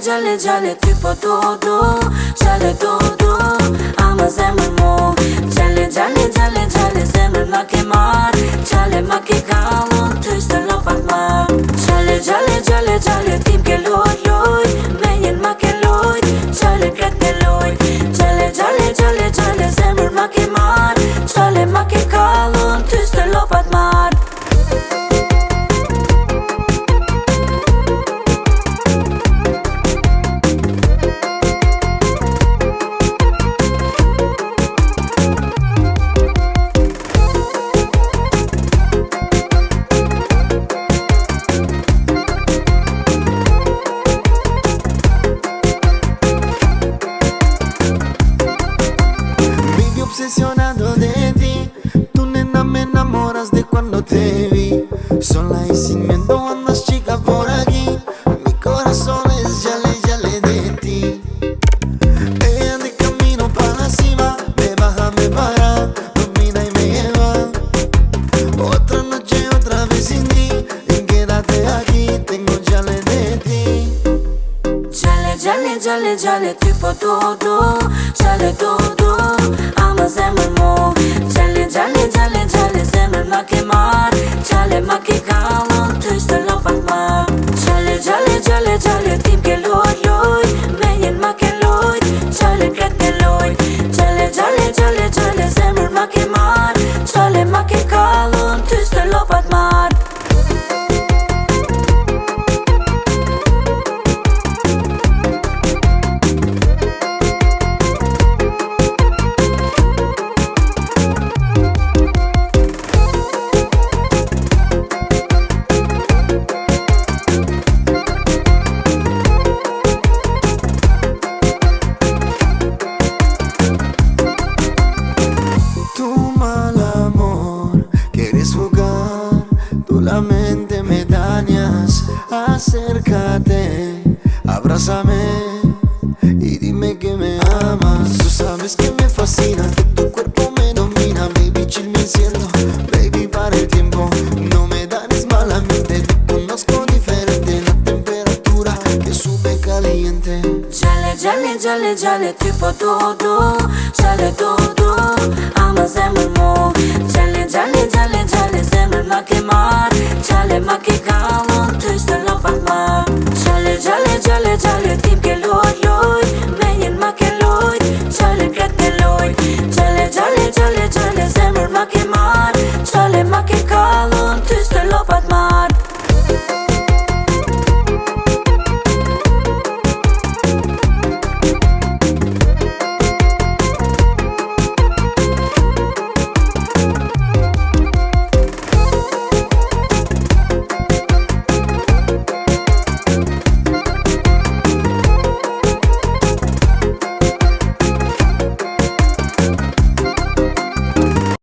Gjale, gjale, ty po do Gjale do Ama zemër mu Gjale, gjale, gjale, gjale Zemër ma ke marr Gjale ma ke kallon Ty s'të lofat marr Gjale, gjale, gjale, gjale Tim ke loj Menjen ma ke loj Gjale kret ke loj Gjale, gjale, gjale, gjale Zemër ma ke marr Gjale ma ke kallon Ty s'të lofat marr Obsesionado de ti, tu nena me enamoras de cuando te vi. Sola y sin miedo andas chica por aquí. Mi corazón es yale, yale de ti. Ella de camino para la cima, me baja, me para, me mira y me lleva. Otra noche, otra vez sin ti, y quédate aquí, tengo yale de ti. Gjale, gjale, gjale, gjale, ty po do Gjale do Ama zemër mu Gjale, gjale, gjale, gjale Zemër ma ke marr Gjale ma ke kallon Ty s'të lofat marr Gjale, gjale, gjale, gjale Tim ke loj Menjen ma ke loj Gjale kret ke loj Gjale, gjale, gjale, gjale Zemër ma ke marr Gjale ma ke kallon Ty s'të lofat marr Tú la mente me dañas, acércate, abrázame y dime que me amas. Tú sabes que me fascina, que tu cuerpo me domina. Baby, chill mi cielo, baby, para el tiempo. No me danes malamente, te conozco diferente. La temperatura que sube caliente. Gjale, gjale, gjale, gjale, ty po do Gjale do Ama zemër mu Gjale, gjale, gjale, gjale Zemër ma ke marr Gjale ma ke kallon Ty s'të lofat marr Gjale, gjale, gjale, gjale Tim ke loj